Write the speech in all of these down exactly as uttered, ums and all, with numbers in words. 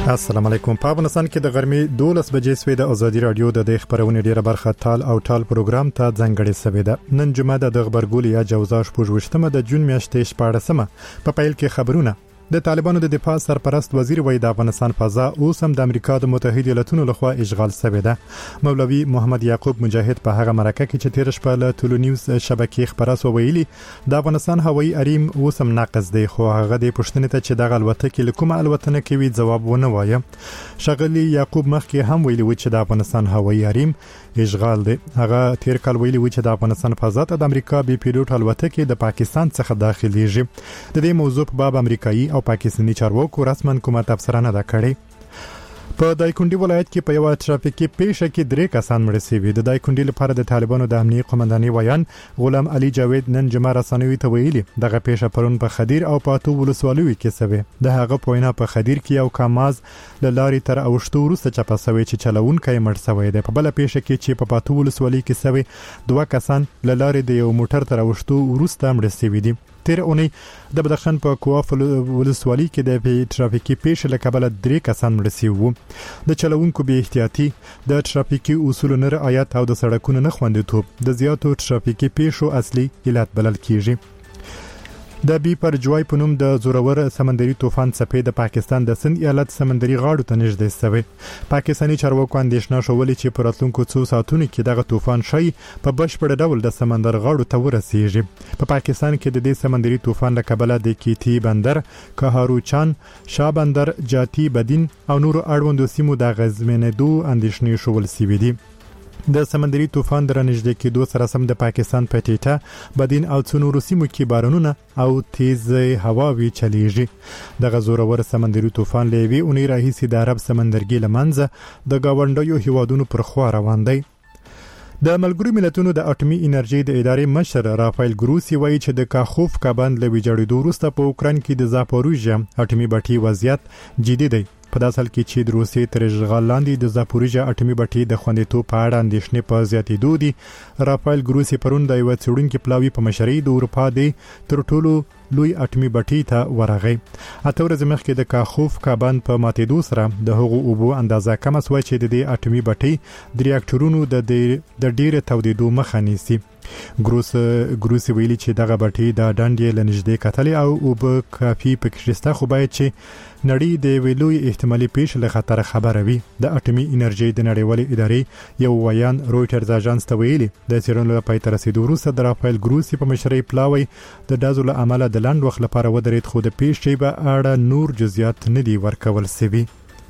السلام علیکم. په افغانستان کې د غرمې دولس بجې سوي د ازادي رادیو د خبرونه ډیره برخه تال او ټال پروګرام ته ځانګړې سوي ده. نن جمعه د خبرګول یا جوزا شپږ د جون میاشتې شپاړسمه په پیل کې خبرونه. د طالبانو د دفاع سرپرست وزیر وای د افغانستان فضا اوس هم د امریکا د متحده ایالاتونو لخوا اشغال شوی ده. مولوي محمد یعقوب مجاهد په هغه مرکه کې چې تیر شپه له ټولو نیوز شبکې خبره ویلي د افغانستان هوایي اریم اوس هم ناقص دی، خو هغه د پښتنې ته چې د الوتکې لکومه الوتنه کوي جواب ونه وایي. شغلی یعقوب مخکې هم ویلي و چې د افغانستان هوایي اریم اشغال دی. هغه تیر کال ویلي و چې د افغانستان فضا ته د امریکا بي پیلوټ الوتکې د پاکستان څخه داخليږي. د دې موضوع په باب امریکایي او پاکستاني چارواکو رسمن کومه تفسیر نه ده کړې. په دایکنډي ولایت کې په یو ترافیکي پیښه کې درې کسان مړ شوي. د دایکنډي لپاره د طالبانو د امنیتي قومنداني ویان غلام علي جاوید نن جمعه رسنوي ته ویلي دغه پیښه پرون په خدیر او پاتو ولسوالیو کې شوه. د هغه پوینه په خدیر کې یو کاماز لاري تر اوشتو وروسته چپه شوی چې چلونکي مړ شوی دی. په بل پیښه کې چې په پاتو ولسوالۍ کې شوی دوه کسان لاري د یو موټر تر اوشتو وروسته مړ شوي دي. تیر اونۍ د بدخشان په کوه ولسوالۍ کې د ترافیکي پیښې له کبله درې کسان مړ شوي وو. د چلوونکو بې احتیاطي، د ترافیکي اصولو نه رعایت او د سړکونو نه خوندیتوب د زیاتو ترافیکي پیښو اصلي علت بلل کیږي. د بي پر جوای په نوم د زورور سمندري طوفان څپې د پاکستان د سند ایالت سمندري غاړو ته نږدې شوی. پاکستاني چارواکو اندېښنه شولې چې په راتلونکو څو ساعتونو کې دغه طوفان شي په بشپړ ډول د سمندر غاړو ته ورسیږي. په پاکستان کې د دې سمندري طوفان له کبله د کیتی بندر، کهاروچان، شاه بندر، جاتی بدین او نورو اړوندو سیمو د غزمنېدو اندېښنې شول سوي دي. د سمندري طوفان در نږدې کېدو سره سم د پاکستان په ټیټه بدین او څنورو سیمو کې بارانونه او تیز هواوي چلیږي. د غزورور سمندري طوفان لوي اونۍ راهیسي د عرب سمندرګي لمنځه د گاونډیو هیوادونو پر خوا روان دی. د ملګرو ملتونو د اټومي انرژي د ادارې مشر رافایل ګروسی وایي چې د کاخوف کابند له ویجاړېدو وروسته په اوکران کې د زاپوروژیا اټومي بټۍ وضعیت جدي دی. په داسې حال کې چې د روسیې تر اشغال لاندې د زاپوروژیا اټومي بټۍ د خوندیتوب په اړه اندېښنې په زیاتېدو دي. رافایل ګروسی پرون د یو څېړونکي پلاوي په مشرۍ د اروپا د تر ټولو لوی اټومي بټۍ ته ورغی. اته ورځې مخکې د کاخوف کابند په ماتېدو سره د هغو اوبو اندازه کمه شوه چې د دې اټومي بټۍ د ریاکټورونو د د ډېر تودېدو مخه نیسي. ګروس ګروسی ویلي چې دغه بټۍ د ډنډې لنږدې کتلې او اوبه کافي پکې شته، خو باید چې نړۍ د ویلوی احتمالي پیښ له خطر خبره وي. د اټومي انرژي د نړیوالې ادارې یو ویان رويټرز اژانس ته ویلي د څېړنو لپاره تر رسیدو وروسته د رافایل ګروسی په مشرۍ پلاوی د دازو له عمله د لاند وخت لپاره ودرېد، خو د پیښې په اړه نور جزئیات نه دي ورکول شوي.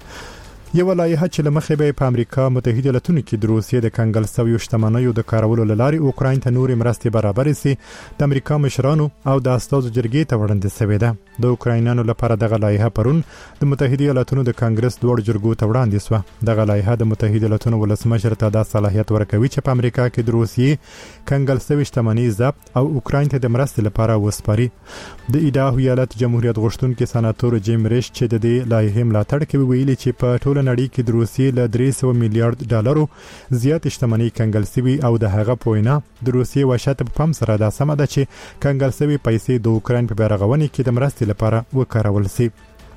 یو لایحه چې لمخې به په امریکا متحده ایالاتونو کې د روسیې د کنګل شویو شتمنیو د کارولو لارې اوکراین ته نورې مرستې برابر سي د امریکا مشرانو او د استازو جرګې ته وړاندې شوې ده. د اوکراینانو لپاره دغه لایحه پرون د متحده ایالاتونو د کانګرس دوه جرګو ته وړاندې شوه. دغه لایحه د متحده ایالاتونو ولسمشر ته د صلاحیت ورکوي چې په امریکا کې د روسیې کنګل شوی شتمنۍ ضبط او اوکراین ته د مرستې لپاره وسپاري. د ایډاهو ایالت جمهوریت غوښتونکي سناتور جیم ریش چې د دې لایحې ملاتړ کوي ویلي چې په ټول نړۍ کې د روسیې له درې سوه میلیارډ ډالرو زیات شتمنۍ کنګل شوی او د هغه پوینه د روسیې وشت په پم سره دا سم ده چې کنګل شوی پیسې د اوکراین په بیرغونې کې د مرستې لپاره وکارول شي.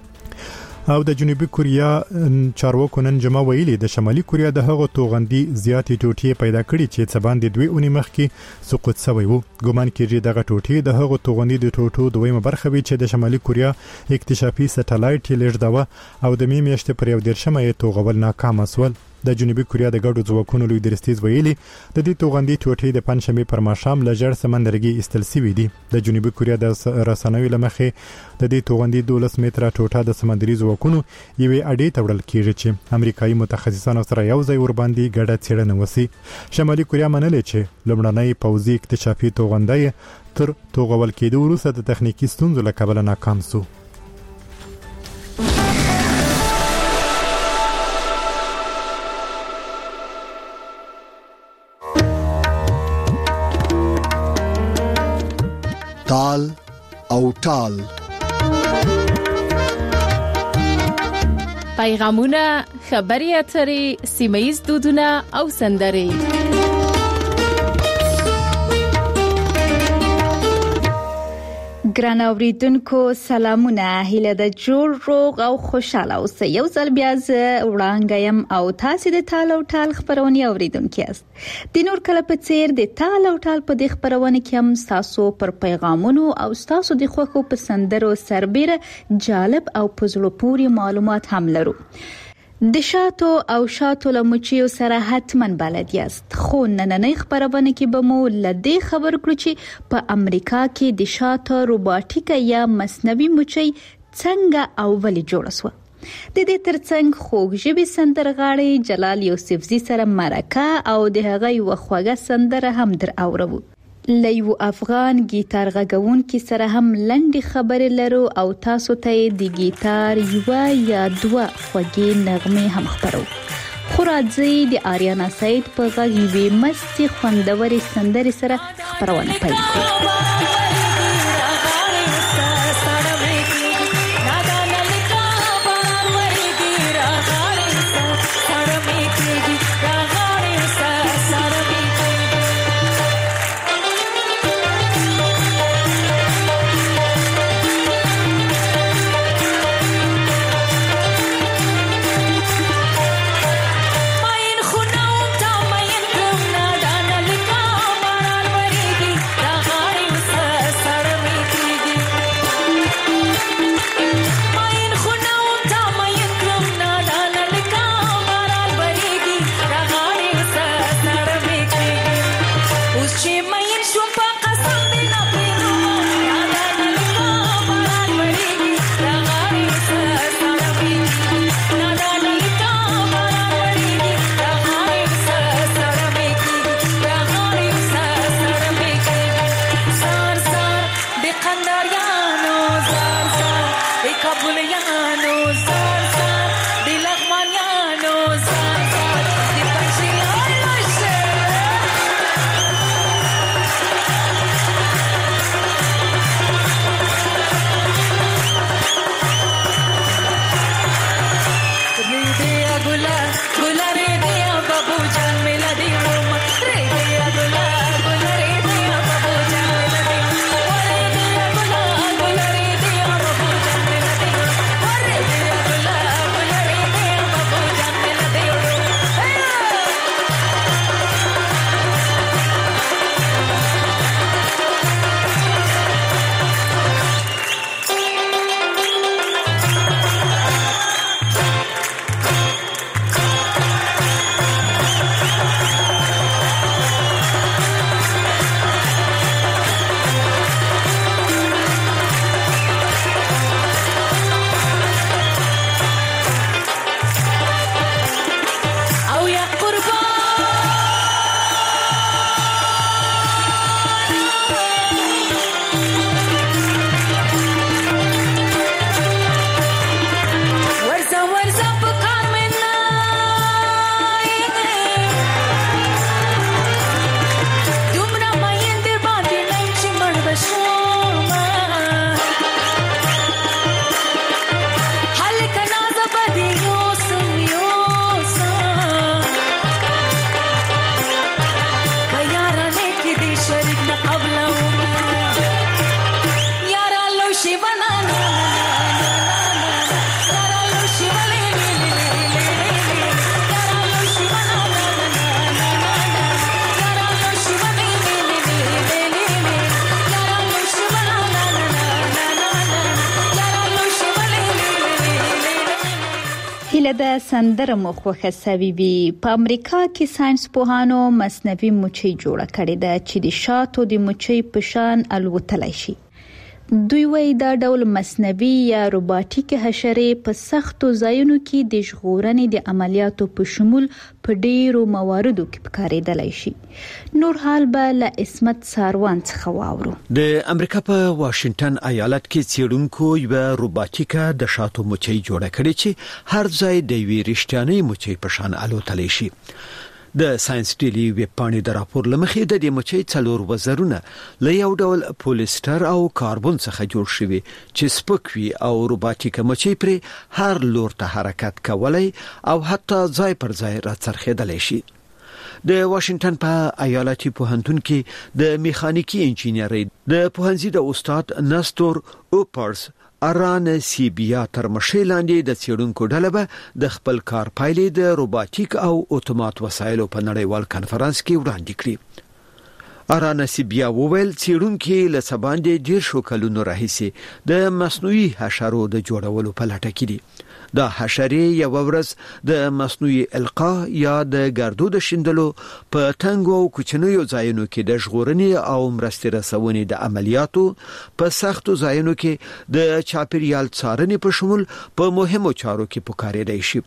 او د جنوبي کوریا چارواکو نن جمعه ویلي د شمالي کوریا د هغو توغندي زیاتې ټوټې پیدا کړي چې څه باندې دوی اونۍ مخکې سقوط شوی وو. ګومان کېږي دغه ټوټې د هغو توغندي د ټوټو دویمه برخه وي چې د شمالي کوریا اکتشافي سټلایټ یې لېږداوه او د مې میاشتې پر یو دېرشمه یې توغول ناکامه شول. د جنوبي کوریا د ګډو ځواکونو لوی درستیز ویلي د دې توغندي ټوټې د پنځشنبه پر ماښام له ژړ سمندرګي ایستل شوي دي. د جنوبي کوریا د رسنوي لمخې د دې توغندي دولس متره ټوټه د سمندري ځواکونو یوې اډې ته وړل کیږي چې امریکایي متخصصانو سره یو ځای ور باندې ګډه څېړنه وشي. شمالي کوریا منلې چې لومړنی پوځي اکتشافي توغندي تر توغول کېدو وروسته د تخنیکی ستونزو له کبله ناکام شو. تال او ټال پیغامونه، خبري اترې، سیمه‌ییز دودونه او سندرې. ګران اوریدونکو سلامونه، هیله د جوړ روغ او خوشاله اوسئ. یو ځل بیا زه وړاندایم او تاسو د تال او ټال خبرونه اوریدونکو یاست. د نور کله په څیر د تال او ټال په د خبرونه کې هم تاسو پر پیغامونو او تاسو د خوښو پسندرو سربېره جالب او پزړه پوري معلومات هم لرو. د شاتو او شاتو لمچیو سره حتمن بلد یاست، خو نننۍ خبرونه کې به مو لدې خبر کړو چې په امریکا کې د شاتو روباټیک یا مصنوعي مچي څنګه او ولې جوړه شوه. د دې ترڅنګ خوږ ژبې سندرغاړي جلال یوسفزي سره مرکه او د هغه یو خوږه سندره هم در اورو. لیو افغان گیتار غږونکي سره هم لنډي خبرې لرو او تاسو ته د گیتار یو یا دوه خوږې نغمې هم خبرو. خو راځي د آریانا سعید په غږ یوې مستي خوندورې سندرې سره خبرونه پیل کړو. د سندره مخوخه سوي په امریکا کې ساينس پوهانو مصنوعي مچي جوړه کړې ده چې د شاتو د مچي په شان الوتلای شي. دوی وايي دا ډول مصنوعي یا روباټیک حشرې په سختو ځایونو کې د ژغورنې د عملیاتو په شمول په ډیرو مواردو کې کارېدلای شي. نور حال به له اسمت ساروان څخه واورو. د امریکا په واشنگټن ایالت کې څېړونکو یو روباټیکا د شاتو مچي جوړه کړې چې هر ځای د وی رښتیاني مچي په شان الوتلای شي. د ساينس ډیلی ویب پاڼې د راپور لمخې د دې مچۍ څلور وزرونه له یو ډول پولیستر او کاربن څخه جوړ شوي چې سپک وي او روباټیک مچۍ پرې هر لور ته حرکت کولای او حتی ځای پر ځای راڅرخېدلی شي. د واشنگټن په ایالتي پوهنتون کې د میخانیکي انجینرۍ د پوهنځي د استاد نستور اوپرز اران سیبیا تر مشي لاندې د څېړونکو ډله به د خپل کار پایلې د روباټیک او اتومات وسایلو په نړیوال کانفرنس کې وړاندې کړې. اران سیبیا وویل څېړونکي له سباندې ډیر شو کلونو راهیسې د مصنوعي حشرو د جوړولو په لټه کې دي. دا حشرې یو ورځ د مصنوعي القا یا د ګردو د شیندلو په تنګو او کوچنیو ځایونو کې د ژغورنې او مرستې رسونې د عملیاتو په سختو ځایونو کې د چاپیریال څارنې په شمول په مهمو چارو کې پکارېدای شي.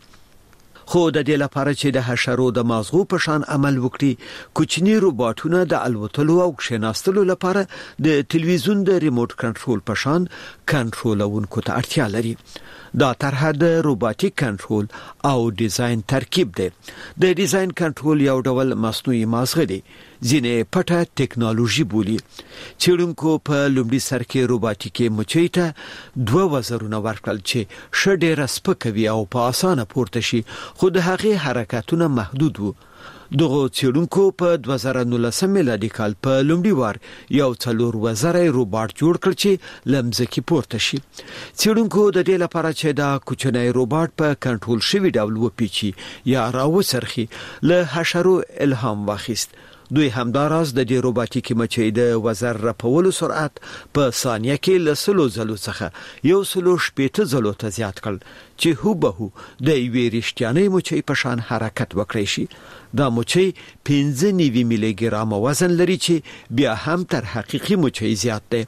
خو د دې لپاره چې د حشرو د مازغو په شان عمل وکړي کوچني روباټونه د الوتلو او کښیناستلو لپاره د تلویزیون د ریموټ کنټرول په شان کنټرولونکو ته اړتیا لري. دا طرحه د روباټیک کنټرول او ډیزاین ترکیب دی. د ډیزاین کنټرول یو ډول مصنوعي مازغه دی ځینې پټه ټیکنالوژي بولي. څېړونکو په لومړي سر کې روباټیکي مچۍ ته دوه وزرونه ورکړل چې ښه ډېره سپکوي او په اسانه پورته شي خو د هغې حرکتونه محدود وو. دغه څېړونکو په دوه زره نولس میلادي کال په لومړي وار یو څلور وزره روباټ جوړ کړ چې لمزکی پورته شي. څېړونکو د دې لپاره چې دا کوچنی روباټ په کنټرول شوی ډول وپیچي یا راوڅرخي له حشرو الهام واخیست. دوی همداراز د دې روباټیکي مچۍ د وزر رپولو سرعت په ثانیه کې له سلو ځلو څخه یو سلو شپېته ځلو ته زیات کړ چې هوبهو د یوې رښتیانۍ مچۍ په شان حرکت وکړي شي. دا مچۍ پنځه نوي میلي ګرام وزن لري چې بیا هم تر حقیقي مچۍ زیات دی.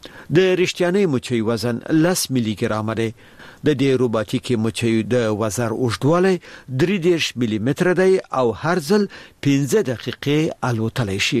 د رښتیانۍ مچۍ وزن لس میلي ګرام دی. د دې روباټیکي مچۍ د وزر اوږدوالی درې دېرش میلي متره دی او هر ځل پنځه دقیقې الوتلی شي.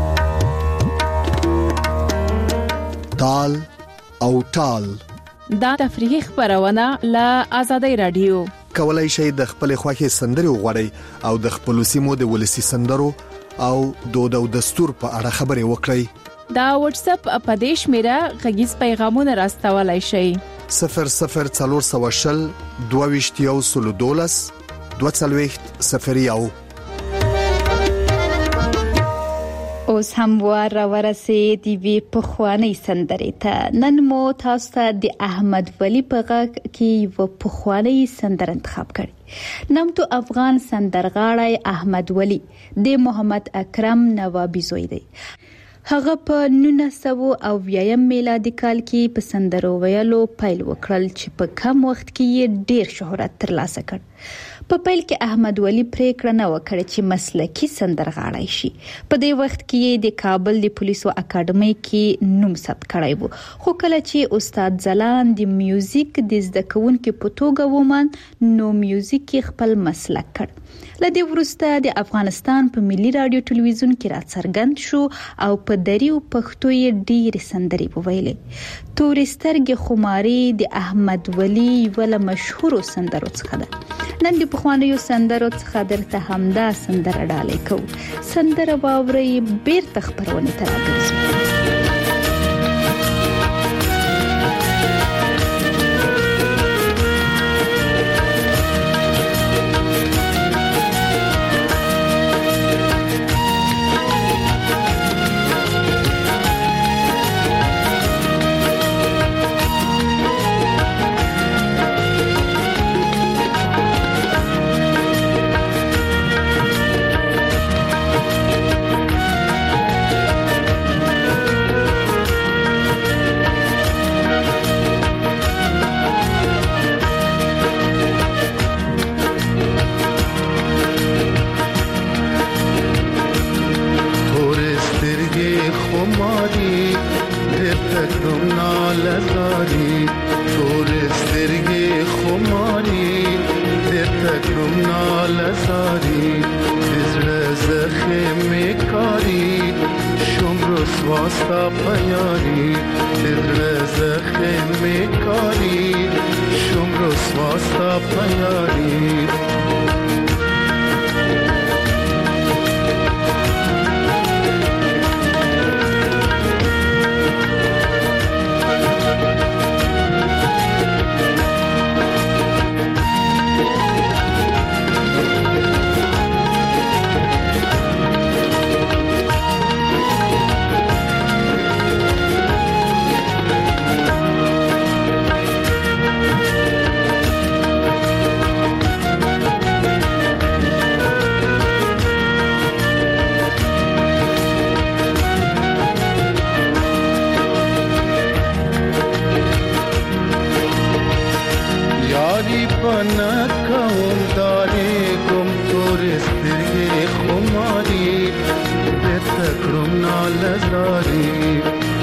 تال او ټال دا تفریحي خبرونه له آزادۍ رادیو. کولای شئ د خپل خوښي سندري وغوړئ او د خپل سیمو د ولسی سندرو او دود او دستور په اړه خبري وکړئ. دا واتس اپ اپدیش میرا غږیز پیغامونه راستولای شئ. صفر صفر څلور سوه شل دوه ویشت یو سلو دولس دوه څلوېښت صفر یو. اوس هم وار ورسې دی وی په خوانی سندرې ته. نن مو تاسو ته د احمد ولی په غږ کې و په خوانی سندر انتخاب کړي. نامتو افغان سندرغاړی احمد ولی د محمد اکرم نوابی زوی دی. هغه په نولس سوه اویا میلادي کال کې په سندرو ویلو پیل وکړل چې په کم وخت کې یې ډیر شهرت ترلاسه کړ. په پیل کې احمد ولی پریکړه نه وکړه چې مسلکي سندرغاړی شي. په دې وخت کې یې د کابل د پولیسو اکیډمۍ کې نوم ثبت کړی وو. خو کله چې استاد ځلان د میوزیک د زده کوونکو په توګه ومن نو میوزیک خپل مسلک کړ. لدې وروسته د افغانستان په ملي رادیو ټلویزیون کې راڅرګند شو او په دریو پښتو یې ډېر سندري وویلې. تورې سترګې خماري د احمد ولی ول مشهور سندرو څخه ده. نن د پخوانیو سندرو څخه درته همدا سندره ډالۍ کوو. سندره واورئ بیرته خبرونه ته راګرځو. تکرم نالزاری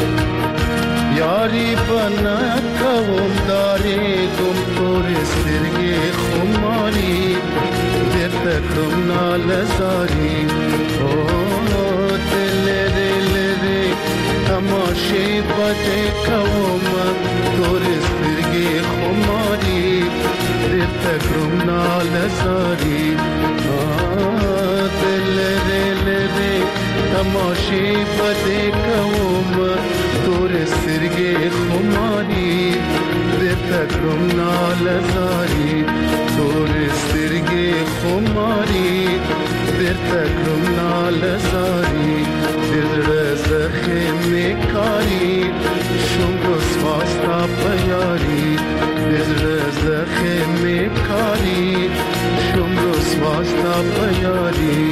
یاری بنا کوم داری گم تور سترگی خماری در تکرم نالزاری او دل دل دل تماشی بده کوم تور سترگی خماری در تکرم نالزاری دل دل دل تماشی بده کوم تور سترگی خماری در تکرم نالزاری تور سترگی خماری در تکرم نالزاری در زخم کاری شنگ سواستا پیاری در زخم کاری شنگ سواستا پیاری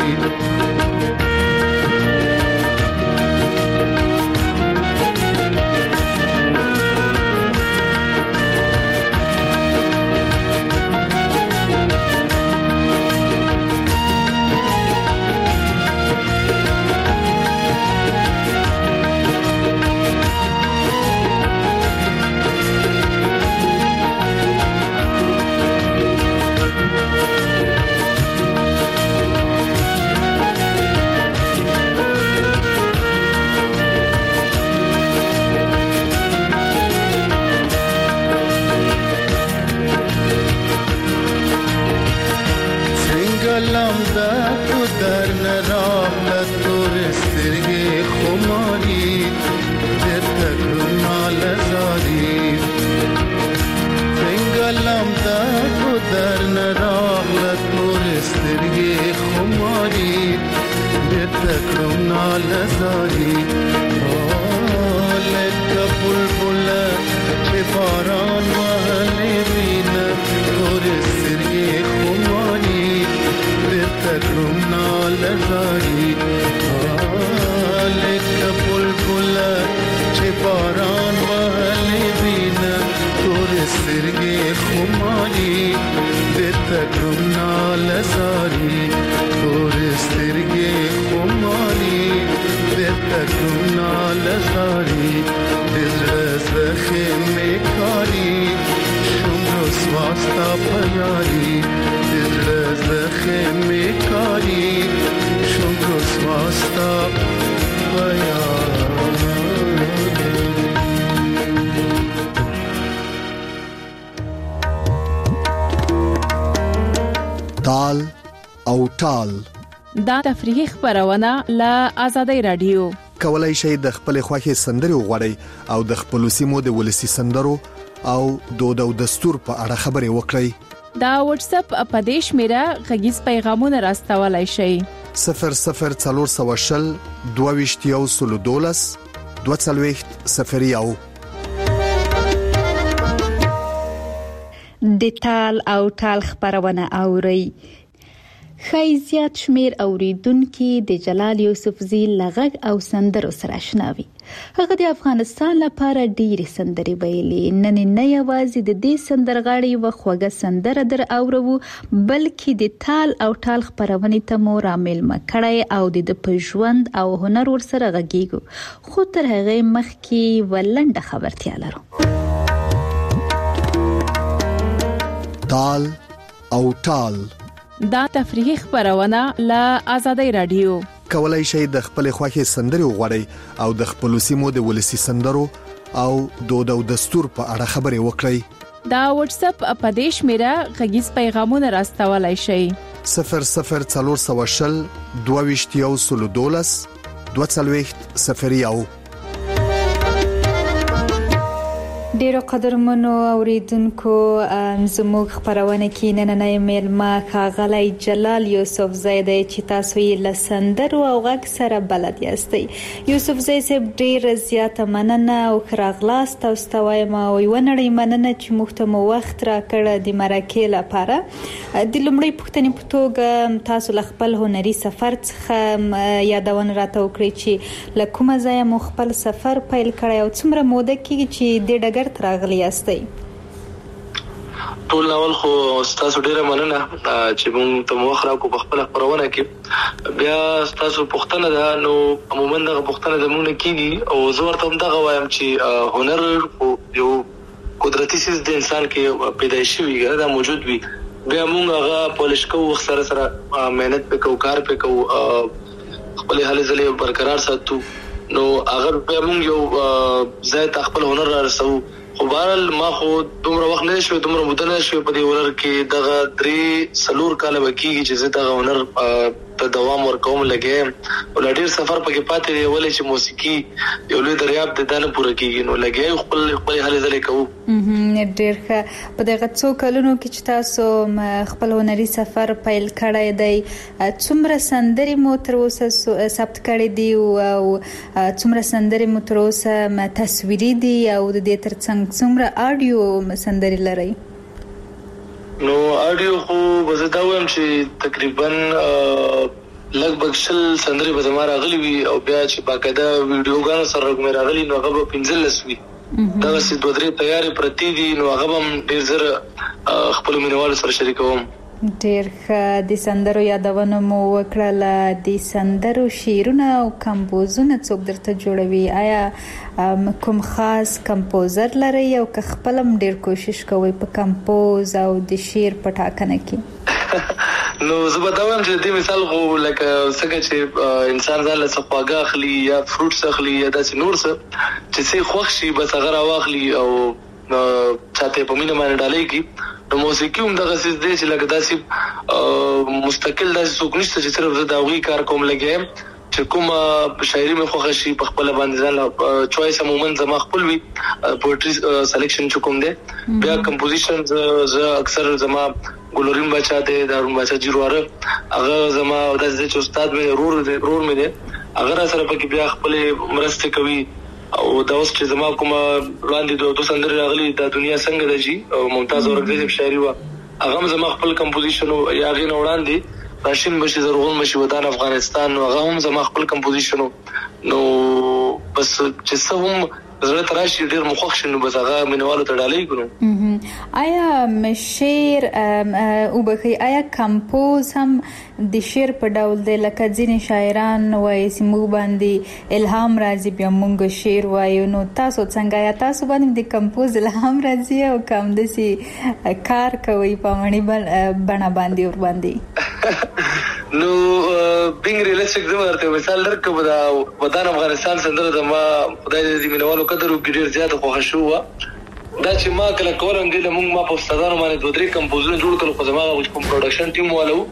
تال او ټال دا تفریحي خبرونه له آزادۍ رادیو. کولای شئ د خپل خوښي سندري وغوړئ او د خپل سیمو د ولسی سندرو او دود او دستور په اړه خبري وکړئ. دا واتس اپ اپدیش میرا غږیز پیغامونه راستولای شئ. صفر صفر څلور سوه شل دوه ویشت یو سل دولس دوه څلوېښت صفر یو. د تال او ټال خبرونه اوري. خی زیات شمیر اوریدونکو د جلال یوسفزی لغږ او سندرو سره آشناوي. هغه د افغانستان لپاره ډېری سندري ویلي. نن نه یوازې د دې سندرغاړي و خوږه سندره در اورو بلکې د تال او ټال خبرونه ته مو رامل مکړی او د پژوند او هنر ور سره غږیږو. خو تر هغه مخکې ولنډه خبرتیا لرو. تال او ټال دا تفریحي خبرونه له آزادۍ رادیو. کولای شئ د خپل خوښي سندري وغوړئ او د خپل سیمو د ولسی سندرو او دود او دستور په اړه خبري وکړئ. دا واتس اپ اپدیش میرا غږیز پیغامونه راستولای شئ. صفر صفر څلور سوه شل دوه ویشت یو سل دولس دوه څلوېښت صفر یو. ډیرو قدرمنو اوریدونکو زموږ خبرونه کې نننې میلمه ښاغلی جلال یوسفزی دی چې تاسو یې له سندرو او غږ سره بلد یاستئ. یوسفزی صاحب ډیره زیاته مننه او ښه راغلاست. تاسو ته وایم او یوه نړۍ مننه چې موږ ته مو وخت راکړ د مرکې لپاره. د لومړۍ پوښتنې په توګه تاسو له خپل هنري سفر څخه یادونه راته وکړئ چې له کومه ځایه مو خپل سفر پیل کړی او څومره موده کېږي چې د ډګر تراغلی یاستئ؟ ټول ناول خو تاسو ډیره مننه چې موږ ته موخره کو په خپل خبرونه کې بیا تاسو پوښتنه ده نو عموما دغه پوښتنه د موږ کېږي او زه ورته هم دغه وایم چې هنر یو قدرتي سیس د انسان کې پیدایشي وي دا موجود وي بیا موږ هغه پولیش کوو سره سره مهنت وکړو کار وکړو خپل حالې ځلې برقرار ساتو نو هغه بیا موږ یو ځای ته خپل هنر را رسو خو بهرحال ما خو دومره وخت نه شوی دومره موده نه شوی په دې هنر کې دغه درې څلور کاله به کېږي چې زه دغه هنر ته دوام ورکوم لګیم او لا ډېر سفر پکې پاتې دی ولې چې موسیقي یو لوی دریاب دی دا نه پوره کېږي نو لګیا خپل خپلې هلې ځلې کوو ډېر ښه په دغه څو کلونو کې چې تاسو خپل هنري سفر پیل کړی دی څومره سندرې مو تر اوسه ثبت کړې دي او څومره سندرې مو تر اوسه تصویري دي او د دې تر څنګ څومره اډیو سندرې لرئ نو اډیو خو به زه دا وایم چې تقریبا لږ شل سندرې به زما راغلي وي او بیا چې باقاعده ویډیوګانو سره مې راغلي نو هغه به پنځلس وي دغسې دوه درې تیارې پرتې دي نو هغه به هم ډېر زر خپلو مینوالو سره شریکوم ډېر ښه د سندرو یادونه مو وکړله د سندرو شعرونه او کمپوزونه څوک درته جوړوي آیا کوم خاص کمپوزر لرئ او که خپل هم ډېر کوشش کوئ په کمپوز او د شعر په ټاکنه کې نو زه به دا وایم چې د دې مثال خو لکه څنګه چې انسان ځان له څه خواږه اخلي یا فروټس اخلي یا داسې نور څه چې څه خوښ شي بس هغه راواخلي او چاته په مینه باندې ډالۍ کی نو موسیقي هم دغه څه دی چې لکه داسې مستقل داسې څوک نشته چې صرف زه د هغوی کار کوم لګیم چې کومه شاعري مې خوښه شي په خپله باندې ځان چوایس عموما زما خپل وي پوئټري سلیکشن چې کوم دی بیا کمپوزیشن زه اکثر زما ګلورین باچا دی دارون باچا جیرواره هغه زما داسې دی چې استاد مې رور دی رور مې دی هغه را سره پکې بیا خپلې مرستې کوي او دا اوس چې زما کومه وړاندې دوه دوه سندرې راغلي دا دنیا څنګه ده جي ممتاز اورکزی صاحب شاعري وه هغه هم زما خپل کمپوزیشن و یا هغې نه وړاندې راشین بشي زرغون بشي وطن افغانستان نو هغه هم زما خپل کمپوزیشن و نو بس چې څه هم زړه ته راشي ډېر مو خوښ شي نو بس هغه مینوالو ته ډالۍ کړو آیا شعر وبخښئ آیا کمپوز هم د شعر په ډول دی لکه ځینې شاعران وایي چې موږ باندې الهام راځي بیا موږ شعر وایو نو تاسو څنګه یا تاسو باندې د کمپوز الهام راځي او که همداسې کار کوئ په عملي بڼه باندې ور باندې نو بینګ ریلیسټیک زما درته مثال درکړم د وطن افغانستان سندره زما خدای دې د مینوالو قدر وکړي ډېر زیاته خوښه شوې وه دا چې ما کله کولم دې له موږ ما په استادانو باندې دوه درې کمپوزونه جوړ کړل خو زما هغه کوم پروډکشن ټیم والا و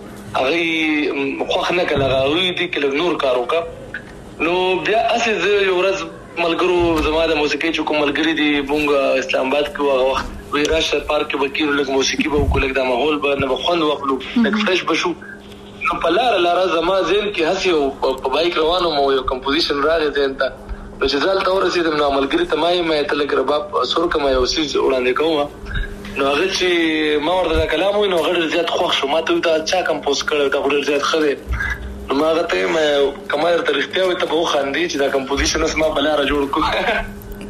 هغوی خوښ نه کړل هغوی دې کې لږ نور کار وکړه نو بیا هسې زه یو ورځ ملګرو زما د موسیقۍ چې کوم ملګري دي موږ اسلام آباد کې هغه وخت وایي راشه پارک کې به کېږو لږ موسیقي به وکړو لږ دا ماحول به نه به خوند واخلو لږ فرش به شو نو په لاره لاره زما ذهن کې هسې یو په بایک روان وم او یو کمپوزیشن راغی ذهن ته نو چې زه هلته ورسېدم نو ملګري ته ما یې ما ته لږ رباب سور کړم یو څیز وړاندې کوم نو هغه چې ما ورته دا کلام وایي نو هغه ډېر زیات خوښ شو ما ته وایي دا چا کمپوز کړی دا خو ډېر زیات ښه دی نو ما هغه ته یم که ما درته رښتیا وایي ته به وخاندې چې دا کمپوزیشن اوس ما په لاره جوړ کړو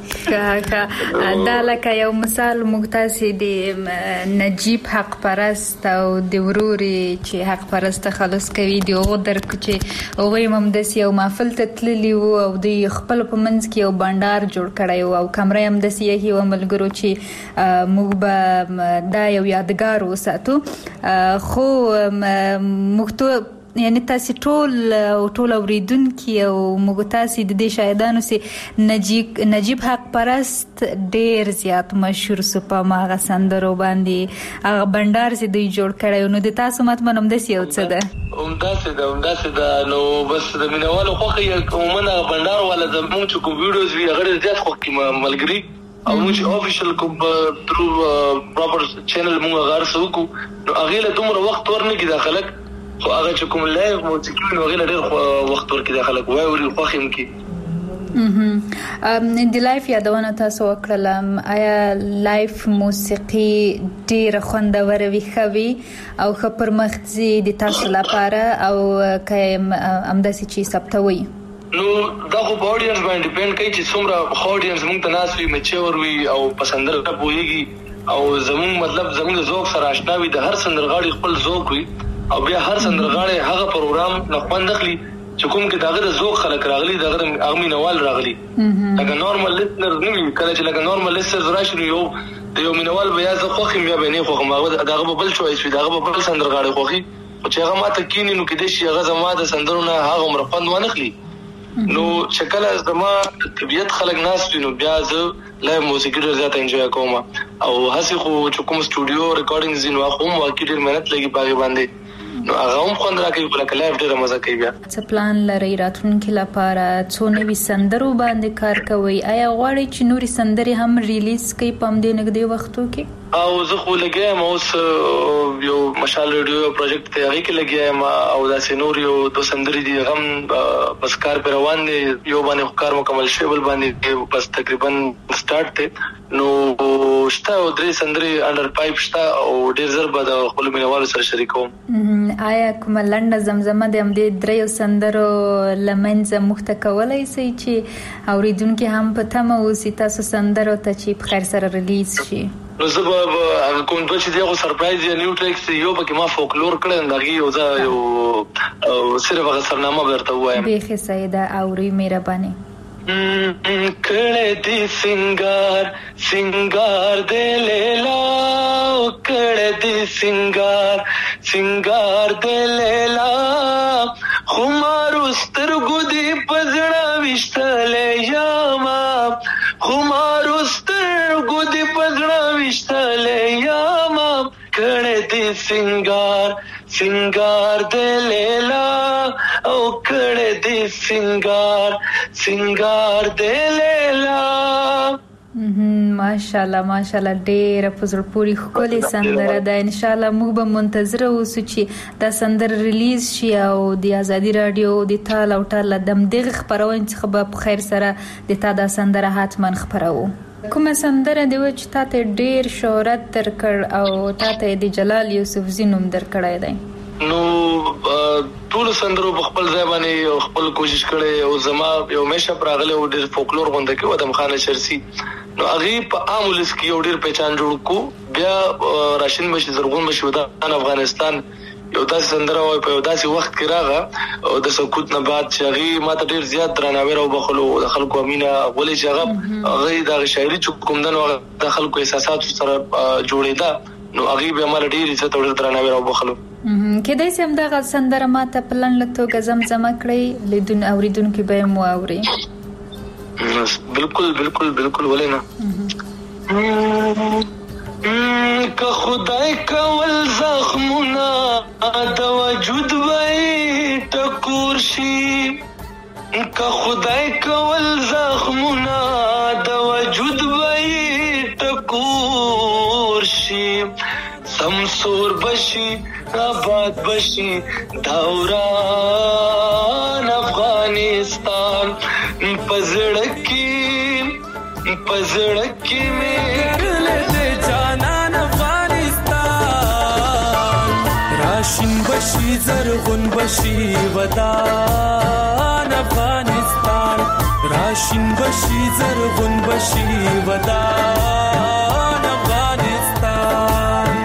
دا لکه یو مثال موږ تاسې د نجیب حق پرست او د ورورې چې حق پرست تخلص کوي د هغو درک چې هغوی هم همداسې یو محفل ته تللي وو او دوی خپلو په منځ کې یو بنډار جوړ کړی و او کمره یې همداسې یخي وه ملګرو چې موږ به دا یو یادګار وساتو خو موږ ته یعنی تاسې ټول او ټول اوریدونکي او موږ تاسې د دې شاهدانو سي نجیب نجیب حق پرست ډېر زیات مشهور سو په هغه سندرو باندې هغه بنډار چې دوی جوړ کړی نو د تاسو مطمئن همداسې یو څه ده همداسې ده همداسې ده نو بس د مینوالو خوښه یې عموما هغه بنډار والا زموږ چې کوم ویډیوز وي هغه ډېر زیات خوښ کړي ملګري او موږ چې افیشل کوم ترو پراپر چینل موږ هغه هر څه وکړو نو هغې له دومره وخت ورنکړي دا خلک خو هغه چې کوم لایف موسیقي وي نو هغې له ډېر وخت ورکړي دا خلک واوري خوښ یې هم کړي د لایف یادونه تاسو وکړله آیا لایف موسیقي ډېره خوندوره وي ښه وي او ښه پرمخ ځي د تاسو لپاره او که همداسې چې ثبتوئ نو دا خو په اډینس باندې ډیپینډ کوي چې څومره ښه اډینس موږ ته ناست وي میچور وي او په سندره پوهېږي او زمون مطلب زمون ذوق سره آشنا وي، د هر سندرغاړي خپل ذوق وي او بیا هر سندرغاړي هغه پروګرام نه خوند اخلي چې کوم کې داغه ذوق خلک راغلي، داغه اغمی نوال راغلي. لکه نورمال لیسنر نه وي، کله چې لکه نورمال لیسنر راشي یو د یو مینوال بیا زه خوخم بیا به نه خوخم، هغه داغه بل چويس وي، داغه بل سندرغاړي خوخي چې هغه ماته کینی نو کې د شي هغه زما د سندرونه هغه عمر خوند ونه اخلي. نو شکل از زما طبيعت خلک ناس نو بیا زه لا موسیقي ډېر زیات انجوای کوم او هسي خو چې کوم سټوډیو ریکارډینګ زین واخوم واقعي ډېر مهنت لګي باغې باندې، نو هغه هم خوند راکوي، بلکې لایف ډېر مزه کوي. بیا څه پلان لري راتلونکي لپاره؟ څو نوي سندرو باندې کار کوي؟ آیا غواړئ چې نوري سندرې هم ریلیز کړئ په همدې نږدې وختو کې؟ او زه خو لګیایم اوس یو مشال ریډیو پروجیکټ ته هغه کې لګیایم او دا سينور یو دو سندري دي غم بس کار پر روان دي، یو باندې کار مکمل شوی، بل باندې بس تقریبا سٹارټ ته. نو شته او درې سندري انډر پایپ شته او ډیر زر به د خپل مینوالو سره شریکوم. آیا کوم لنډه زمزمه د همدې درې سندرو لمنځه مخته کولای شي چې اوریدونکو هم په تمه اوسي تاسو سندرو ته چې په خیر سره ریلیز شي؟ نو زه به کوم دوه چې دغه سرپرایز یا نیو ټریکس یو پکې ما فولکلور کړل دغه یو ځا یو صرف هغه سرنامه ورته وایم. به سیده اوري مهرباني کړه دې سنگار سنگار دې لیلا کړه دې سنگار سنگار دې لیلا خمار سترګو دې پزړه وشتلې یاما خمار سترګو دې پزړه وشتلې یاما کړه دې سنگار سنگار دې لیلا او کړه دې سنگار سنگار دې لیلا. ماشاءالله ماشاءالله ډېر په زړه پورې ښکلې سندره ده. ان شاء الله موږ به منتظر اوسو چې دا سندره ریلیز شي او د ازادي رادیو د تال او ټال د دغه خبرونه څخه به په خیر سره د تا دا سندره حتما خبرو. کومه سندره دی چې تاسو ډېر شهرت درکړ او تاسو د جلال یوسف زینوم درکړای دی؟ نو ټول سندرو په خپل ځای باندې خپل کوشش کړي او زما یو مشه پراغله او ډېر فولکلور غونډه کې ودم خان شرسی نو هغه په عامولس کې یو ډېر پہچان جوړ کو. بیا راشن مشي زرغون مشي ودان افغانستان یو داسې سندره وای په یو داسې وخت کې راغه او د سکوت نه بعد چې هغه ماته ډېر زیات درناوی راو بخلو د خلکو امینه ولې چې هغه هغه د شاعري چې کوم دنو د خلکو احساسات سره جوړېدا نو هغه به مال ډېر عزت او درناوی راو بخلو. کله چې هم دا سندره ماته پلان لته زمزمه کړی لیدون اوریدونکو به مو اوري؟ بالکل بالکل بالکل ولې نه که خدای کول زخمونه د وجود وای ټکور شي که خدای کول زخمونه د وجود وای ټکور شي سمسور بشي آباد بشي دوران افغانستان پزړکی پزړکی مې جانان افغانستان راشن بشي زرغون بشي ودان افغانستان راشن بشي زرغون بشي ودان افغانستان.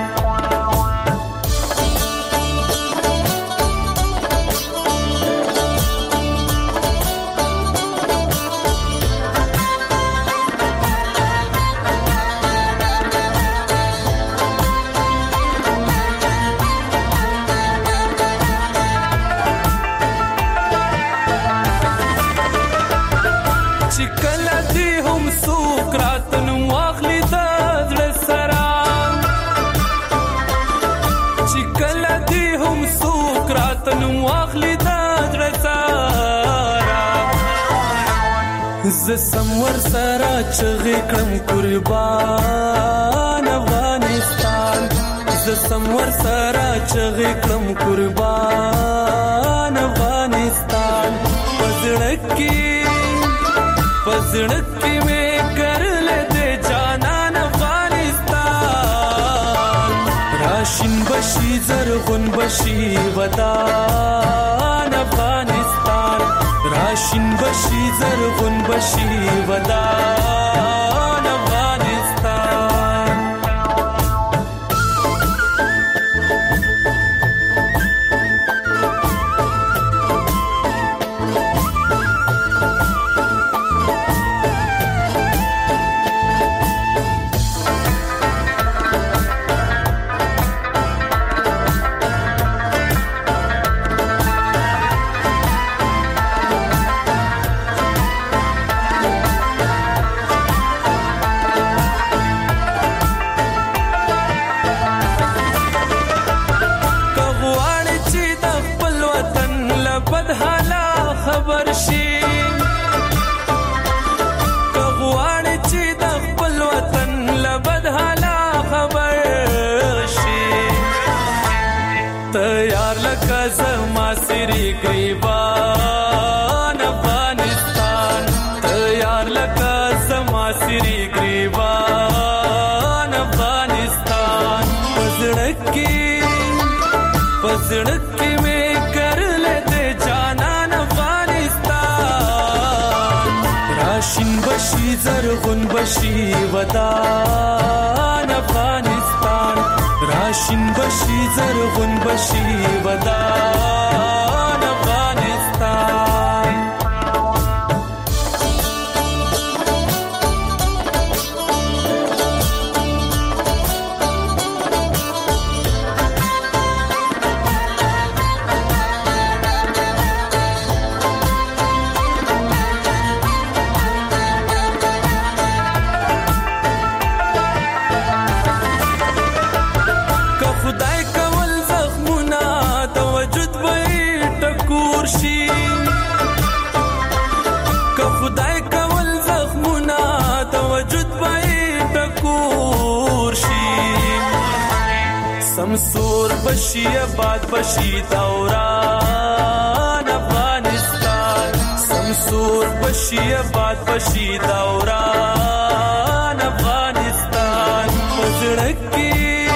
ز سمور سره چغې کړم قربان افغانستان ز سمور سره چغې کړم قربان افغانستان پزړکی پزړکی مې کرل دې جانان افغانستان راشن بشي زرغون بشي ودان افغانستان راشن بشي زرغون بشي ودان افغانستان. पजड़क में कर लेते जानान अफगानिस्तान राशिन बशी जरगुन बशी वदान अफगानिस्तान राशिन बशी जरगुन बशी वदान अफगानिस्तान समसूर बशी आबाद बशी दौरान अफगानिस्तान समसूर बशी आबाद बशी दौरान अफगानिस्तान पजड़की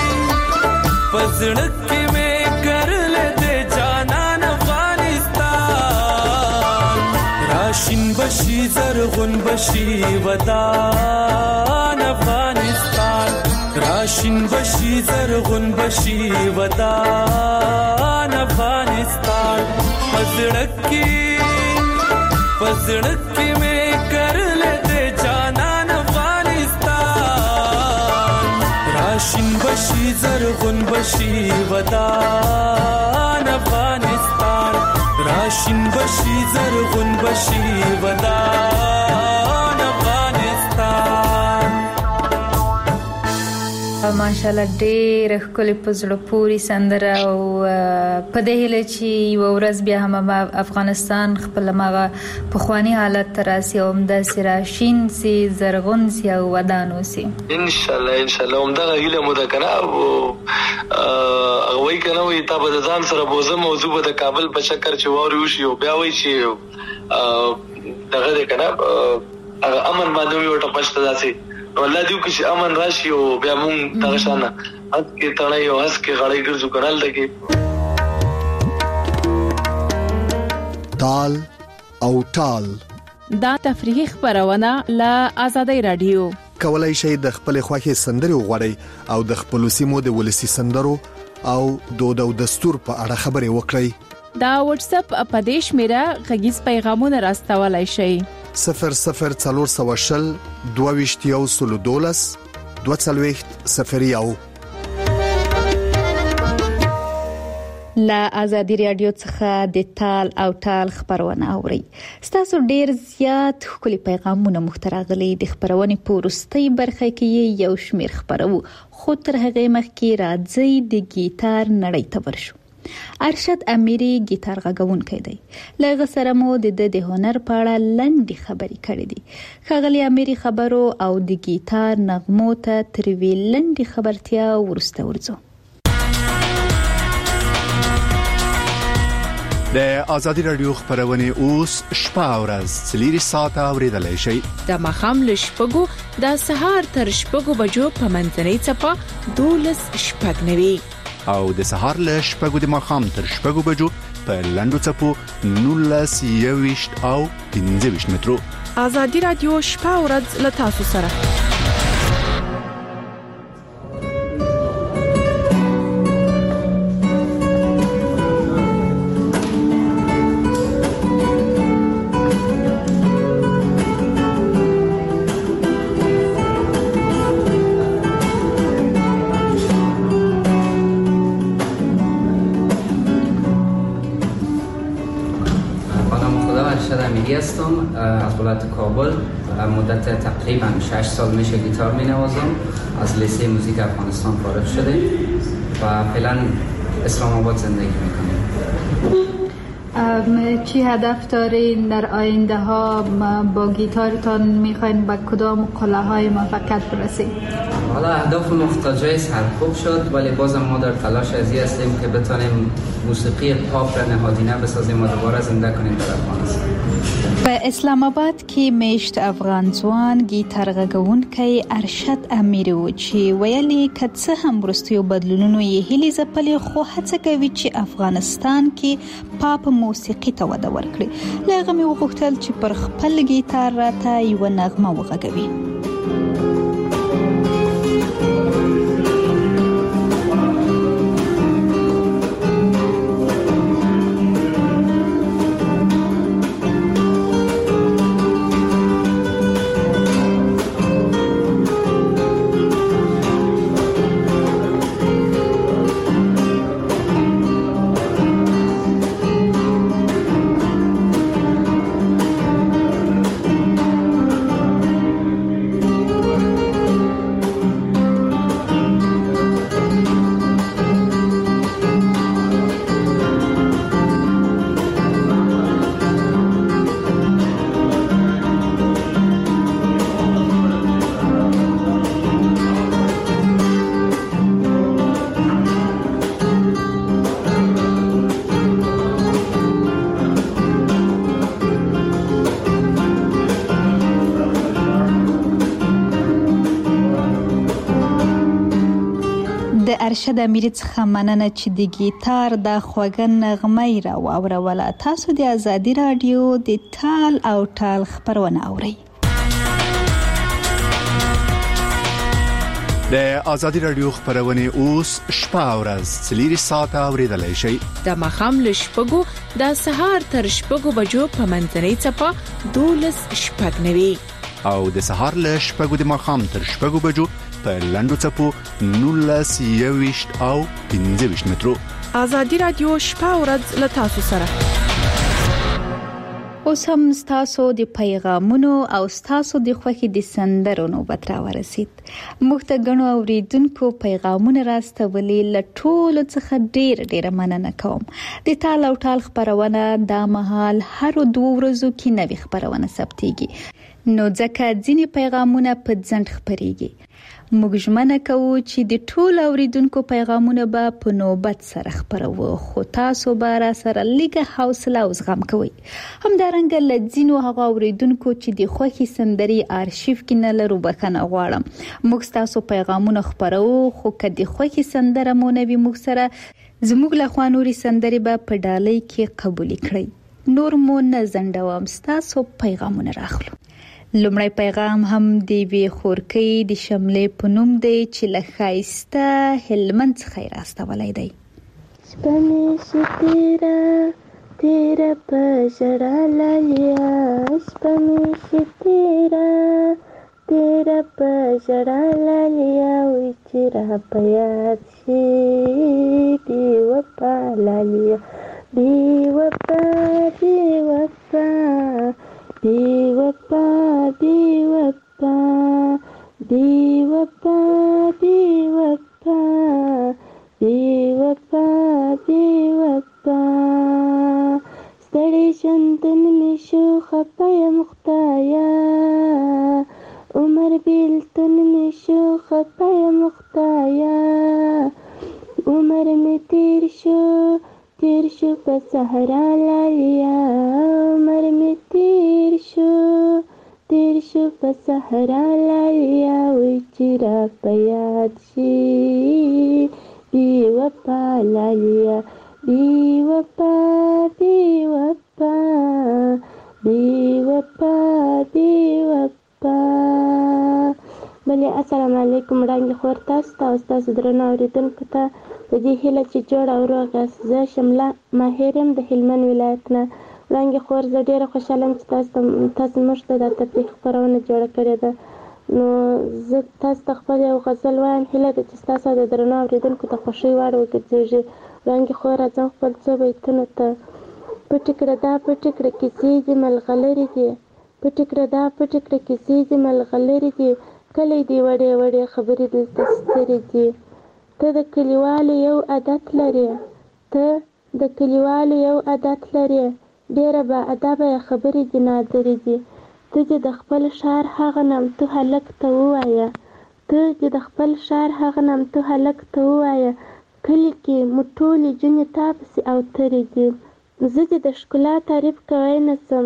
पजड़की में कर लेते जानान अफगानिस्तान राशिन बशी जरगुन बशी वदान अफगानिस्तान राशिन बशी जरगुन बशी वदान अफगानिस्तान पजड़की पजड़की में कर लेते जानान अफगानिस्तान राशिन बशी जरगुन बशी वदान अफगानिस्तान राशिन बशी जरगुन बशी वदान अफगानिस्तान ماشاءالله ډېر ښکلې په زړه پورې سندره او په دې هیله چې یو ورځ بیا هم افغانستان خپل مغه پخوانی حالت ته راسي او همداسې راشین سي زرغون سي او ودانو سي ان شاء الله ان شاء الله همدغه هیله مو ده کنه او هغه وایي کنه وایي تا به ځان سره بوزه موضوع به د کابل په چکر چې واوري وشي او بیا وایي چې دغه ده کنه هغه امن باندې وي ورته پښته داسي والله دیو کې امن راشي او بیا مونږ دغه شانه هڅ کې تړای او هڅ کې غړې ګرځو کړل دغه تال او تال دا تفریحي خبرونه لا آزادۍ رادیو کولای شي د خپل خوښي سندري وغوړي او د خپل سیمو د ولسی سندرو او دود او دستور په اړه خبري وکړي دا واتس اپ اپدیش میرا غږیز پیغامونه راستولای شي صفر صفر څلور سو شل دوه ویشتیو سلو دولس دوه څلوېښت صفر یو لا آزادی رادیو څخه د تال او تال خبرونه اوري ستاسو ډیر زیات خولي پیغامونه محترغلي د خبرونه پورستي برخه کې یو شمیر خبرو خو تر هغه مخکې راځي د گیتار نړۍ ته ورشو ارشد امیری گیتار غږونکی دی لږ سره مو د د هنر په اړه لنډي خبرې کړې دي خغلی امیری خبرو او د گیتار نغمو ته تر وی لنډي خبرتیا ورسته ورځو د آزادی رادیو خبرونه اوس شپه او ورځ څلور ساعته اوریدلای شئ د مخام لشپګو د سهار تر شپګو بجو په منځنۍ چپا دولس شپږ نوي او د سهار له شپږو د مخام تر شپږو بجو په لندو چپو نولس یويشت او پنځه ویشت مترو آزادی رادیو شپه او ورځ له تاسو سره هستم از ولایت کابل مدت تقریبا شش سال میشه گیتار مینوازم از لیسه موزیک افغانستان فارغ شدیم و فعلا اسلام آباد زندگی میکنیم چی هدف دارین در آینده ها با گیتارتان میخواین به کدام قله های موفقیت برسید؟ حالا اهداف مختلفی سرکوب شد ولی بازم ما در تلاش ازی هستیم که بتونیم موسیقی پاپ را نهادینه بسازیم و دوباره زنده کنیم در افغانستان. په اسلام آباد کې میشت افغان ځوان گیتار غږونکی ارشد امیر و چې ویلي کڅه هم وروستیو بدلونونو یې هلي ځپلې خو هڅه کوي چې افغانستان کې پاپ موسیقي ته وده ورکړي. له هغه مې وغوښتل چې پر خپل گیتار راته یوه نغمه وغږوي. د ارشد امیر څخه مننه چې د گیتار د خوږه نغمه را واوروله. تاسو د ازادي رادیو د ټال او ټال خبرونه اورئ. د ازادي رادیو خبرونه اوس شپه او ورځ څلور ساعته اوریدلای شئ. د مخام له شپږو د سهار تر شپږو بجو په منځنۍ چپه دولس شپږ نوي او د سهار له شپږو د مخام تر شپږو بجو په لاندو چپو نولس یويشت او پنځه ویشت مترو. ازادي رادیو شپه او ورځ له تاسو سره. اوس هم تاسو د پیغامونو او تاسو د خوښي د سندرو نوبت را ورسید. موږ ته غنو اوریدونکو پیغامونه راستولې له ټولو څخه ډیر ډیر مننه کوم. د ټال او ټال خبرونه د مهال هر دوه ورځو کې نوې خبرونه ثبتېږي. نو ځکه ځینې پیغامونه په ځنډ خبريږي. موږ ژمنه کوو چې د ټول اوریدونکو پیغامونه به په نوبت سره خبرو، خو تاسو به را سره لږه حوصله او زغم کوئ. همدارنګه لځینو هغه اوریدونکو چې د خوښي سندري آرشیف کې نه لرو بخښنه غواړم. موږ تاسو پیغامونه خبرو، خو که د خوښي سندره مو نه وي موږ سره زموږ له خوا نوري سندري به په ډالۍ کې قبول کړئ. نور مو نه زندوم، تاسو پیغامونه راخلو. لومړی پیغام هم دی وی خورکی د شملې پنوم دی چې لخایسته هلمند څخه راستولای دی. سپمې شتیرا تیرا پژړا لالیا، سپمې شتیرا تیرا پژړا لالیا، وی چې را پیاد شي دی وپا لالیا، دی وپا دی وپا دی وپا دی وپا دی وپا دی وپا دی وپا دی وپا ستړي ژوندون مې شو خپه مختایا، عمر بیلتون مې شو خپه مختایا، عمر مې تیر شو تیر شو په صحرا لالیا، عمر مې تیر شو تیر شو په صحرا لالیا، وی چې را په یاد شي بی وپا لالیا، بی وپا بی وپا بی وپا بی وپا. بلې السلام علیکم وړاندې خور تاسو ته او تاسو درنو اوریدونکو ته په دې هیله چې جوړ او روغ یاست. زه شمله ماهر یم د هلمند ولایت نه. وړاندې خور زه ډېره خوشحاله یم چې تاسو تاسو موږ ته د تفریح خپرونه جوړه کړې ده. نو زه تاسو ته خپل یو غزل وایم، هیله ده چې ستاسو د درنو اوریدونکو ته خوښۍ وړ وګرځېږي. وړاندې خور راځم خپل څو بیتونو ته. پټې کړه دا پټې کړه کیسې دې ملغلرې دي، پټې کړه دا پټې کړه کیسې دې ملغلرې دي، کلی دې وړې وړې خبرې دلته سترې دي. ته د کلیوالو یو عادت لرې، ته د کلیوالو یو عادت لرې، ډېره با ادبه خبرې دې نادرې دي. ته دې د خپل ښار هغه نامتو هلک ته ووایه، ته دې د خپل ښار هغه نامتو هلک ته ووایه، کلي کې مو ټولې جونې تا پسې او ترې دي. زه دې د ښکلا تعریف کوی نه شم،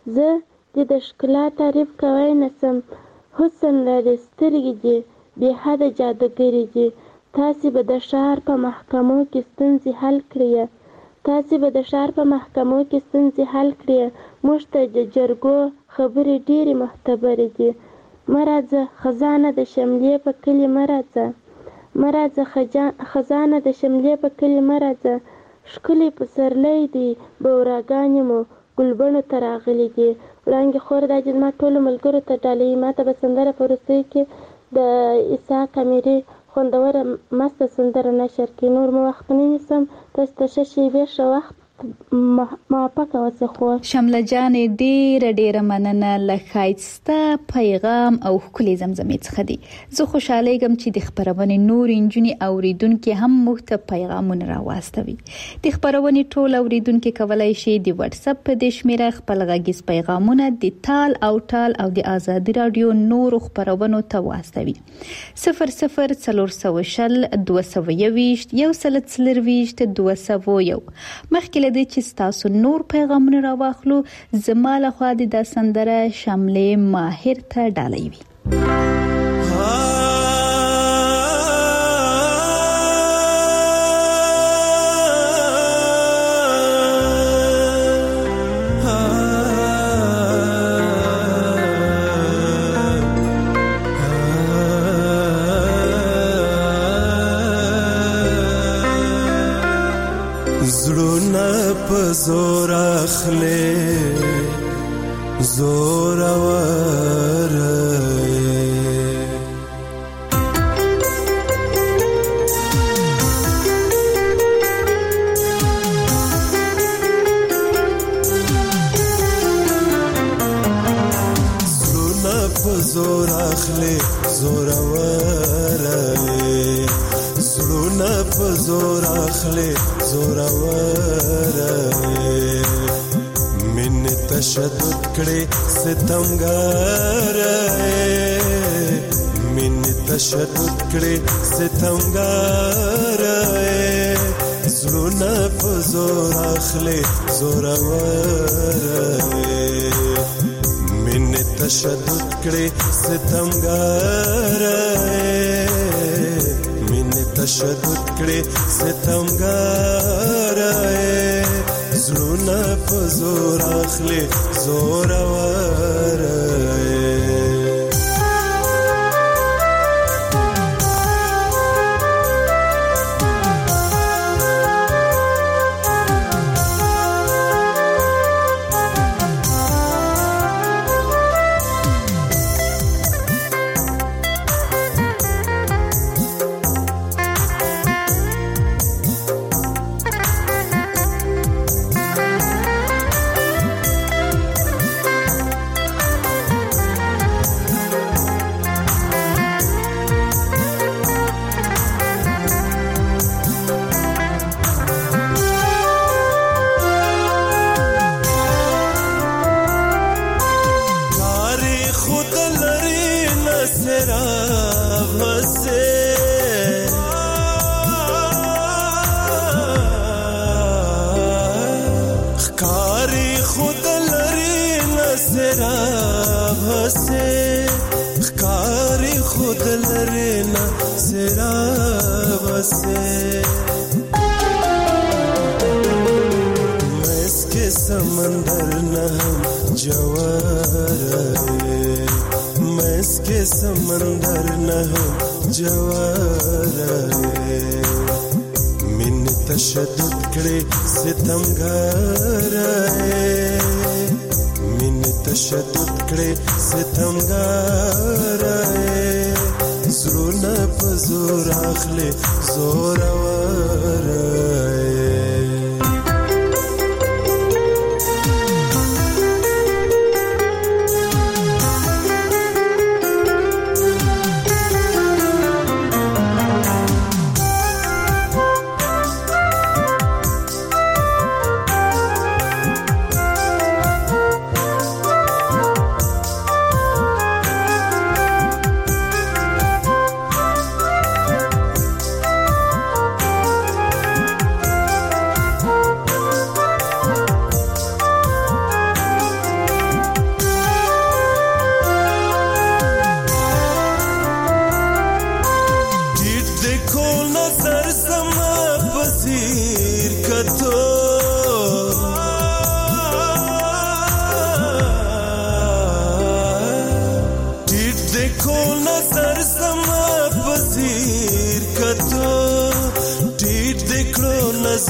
زه دې د ښکلا تعریف کوی نسم. حسن لري سترګې دي بې حده جادوګرې دي. تاسې به د ښار په محکمو کې ستونزې حل کړئ. تاسې به د ښار په محکمو کې ستونزې حل کړئ. موږ ته د جرګو خبرې ډېرې معتبرې دي. مه راځه خزانه د شملې په کلي مه راځه. مه راځه خزانه د شملې په کلي مه راځه. ښکلي پسرلی دی بوراګانې مو ګلبڼو ته راغلي دي. وړانګې خور دا چې زما ټولو ملګرو ته ډالۍ ما ته به سندره په وروستیو کې د اسحاق امیري خوندوره مسته سندره نشر کړي. نور مو وخت نه نیسم. تاسو ته ښه شیبې ښه وخت موافقه اوسئ. خو شمله جانې ډېره ډېره مننه له ښایسته پیغام او ښکلې زمزمې څخه دي. زه خوشحالیږم چې د خپرونې نور نجونې اوریدونکي هم موږ ته پیغامونه راواستوي. د خپرونې ټول اوریدونکي کولای شي د واتس اپ په دې شمیره خپل غږیز پیغامونه د تال او ټال او د آزادي رادیو نور خپرونو ته واستوي. صفر صفر څلور سوه شل دوه سوه یوویشت یو سل څلرویشت دوه سوه یو. مخکې له دې چې تاسو نور پیغامونه راواخلو زما له خوا د سندره شملې ماهر ته ډالۍ وي. زور اخلي زور اور زړونه په زور اخلي زور اور زړونه په زور اخلي زور اور تشدد کړي ستمګار من تشدد کړي ستمګار زړونه په زور اخلي زور اور من تشدد کړي ستمګار من تشدد کړي ستمګار زړونه په زور اخلي زور اور समंदर न हम जवार मैं इसके समंदर न हम जवार मिन तशद्दुद करे सितमगार मिन तशद्दुद करे सितमगार زړونه په زور اخلي زور اور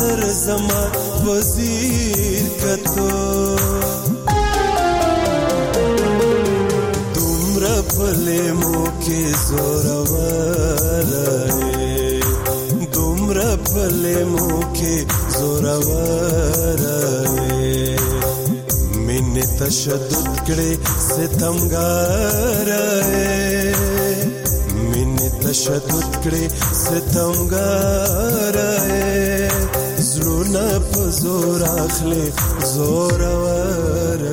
نظر زما وزیر کتو دومره پلې مو کې زورور دومره پلې مو کې زورور مینې تشدد کړې ستمګار مینې تشدد کړې ستمګار زړونه په زور اخلي زورور.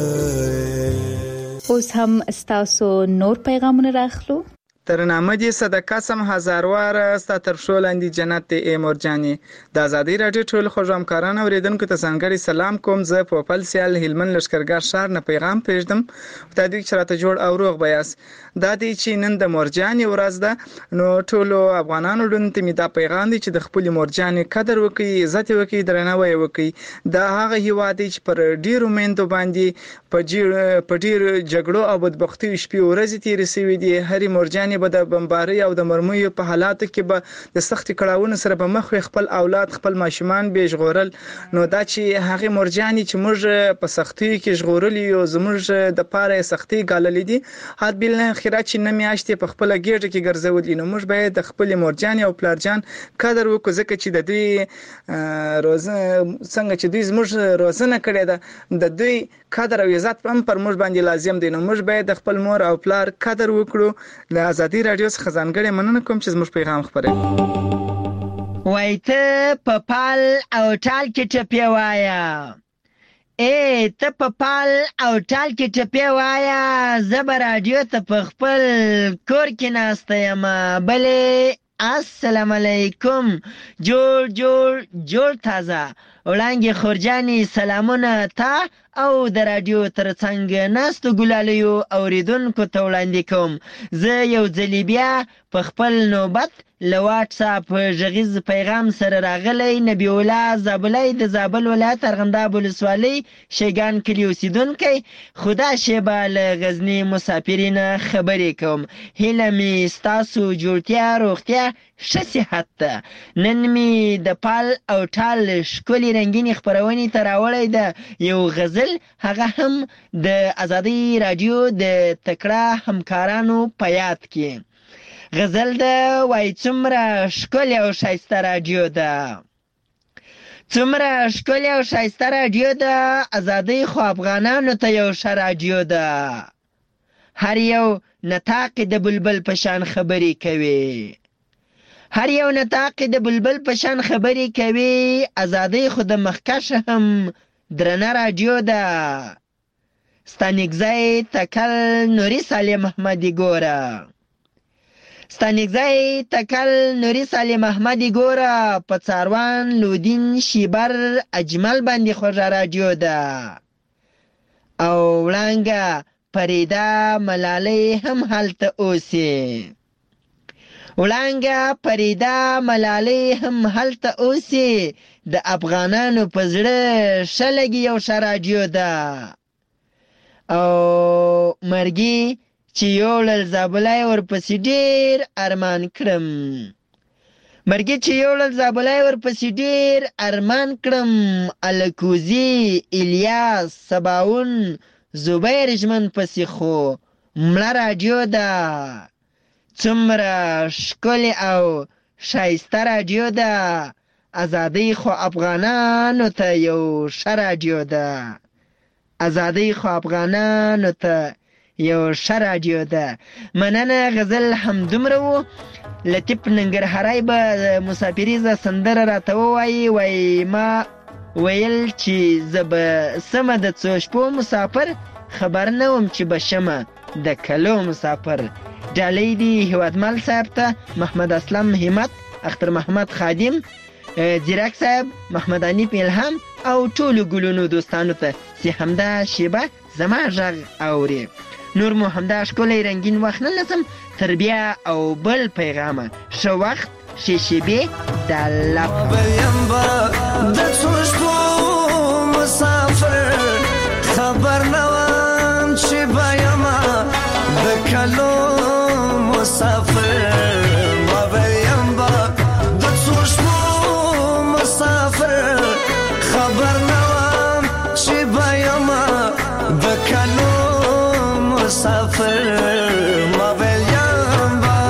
اوس هم استاسو نور پیغامونه راخلو. ترنامه دې صدقه سم هزاروار ستا تر شو لاندې جنت ای مورجاني د ازادي راډیو ټول خوږ همکاران اوریدونکو ته ځانګړي سلام کوم. زه په خپل سیال هلمند لشکرګاه شهر نه پیغام پېژدم ته دې چې راته جوړ او روغ بیاس دا دی چې نن د مورجاني ورځ ده نو ټول افغانانو لپاره می دا پیغام دی چې د خپل مورجاني قدر وکړي عزت وکړي درناوی وکړي. دا هغه هیواد چې پر ډیرو میندو باندې په ډیر په ډیر جګړو او بدبختي شپې ورځې تیرې شوې دي. هرې مورجاني به د بمبارۍ او د مرمیو په حالاتو کې به د سختي کړهونو سره په مخ خپل اولاد خپل ماشومان به ژغورل. نو دا چې هغه مورجاني چې موږ په سختي کې ژغورل یو زموږ د پاره سختي ګاللې دي حد بل اخرات چې نه میاشتې په خپل ګیټ کې ګرځول. نو موږ باید د خپل مورجاني او پلارجان قدر وکړو ځکه چې د دوی روزه څنګه چې دوی زموږ روزنه کړې ده د دوی قدر او عزت هم پر موږ باندې لازم دی. نو موږ باید د خپل مور او پلار قدر وکړو. له ازادي راډیو څخه ځانګړې مننه کوم چې زموږ پیغام خپروي. وای ته په پال او ټال کې ټپې وایا ای ته په پال او ټال کې ټپې وایا زه به راډیو ته په خپل کور کې ناسته یم بلې السلام علیکم جوړ جوړ جوړ تازه وړانګې خورجاني سلامونه تا او د راډیو ترڅنګ ناستو ګلالیو اوریدونکو ته وړاندې کوم. زه یو ځلې بیا په خپل نوبت له واټس اپ غږیز پیغام سره راغلی. نبی الله زابلی د زابل ولایت ارغنداب ولسوالۍ شیګان کلي اوسیدونکی خدا شیبه له غزني مسافرینه خبرې کوم. هیله مې ستاسو جوړتیا روغتیا ښه صحت ته. نن مې د پال او ټال ښکلې رنګینې خپرونې ته راوړی ده یو غزل هغه هم د ازادي راډیو د تکړه همکارانو په یاد کې. غزل ده وای څومره ښکلې او ښایسته راډیو ده څومره ښکلې او ښایسته راډیو ده ازادۍ خو افغانانو ته یو ښه راډیو ده. هر یو نطاق د بلبل په شان خبرې کوي هر یو نطاق د بلبل په شان خبرې کوي. ازادۍ خو د مخکش هم درنه راډیو ده. ستانګزی تکل نوري سالم احمدي ګوره ستانګزی تکل نوري سالم احمدي ګوره په څاروان لودین شیبر اجمل باندې خوږه راډیو ده. او وړانګه فریده ملالۍ هم هلته اوسي وړانګه فریده ملالۍ هم هلته اوسي. د افغانانو په زړه ښه لګي یو ښه راډیو ده. او مرګي چې یوړل زابلی ورپسې ډېر ارمان کړم مرګي چې یوړل زابلی ورپسې ډېر ارمان کړم. الکوزي الیاس سباون زبیر ژمن پسې خو مړه راډیو ده. څومره ښکلې او ښایسته راډیو ده. ازادۍ خو افغانانو ته یو ښه راډیو ده. ازادۍ خو افغانانو ته یو ښه راډیو ده. مننه. غزل همدومره و. لطیف ننګرهاری به مسافریزه سندره راته ووایي. وایي ما ویل چې زه به سمه د څو شپو مسافر خبر نه وم چې به شمه د کلو مسافر. ډالۍ دي هیوادمل صاحب ته محمد اسلم همت اختر محمد خادم زیرک صاحب محمد انیف الهام او ټولو ګلونو دوستانو ته چې همدا شیبه زما غږ اوري. نور مو همدا ښکلی رنګین وخت نه لسم تر بیا او بل پیغامه ښه وخت ښې شیبې د الله د څو شپو مسافر خبر نه وم چې به یمه د کلو مسافر ما به یم به د څو شپو مسافر ما ویل یم با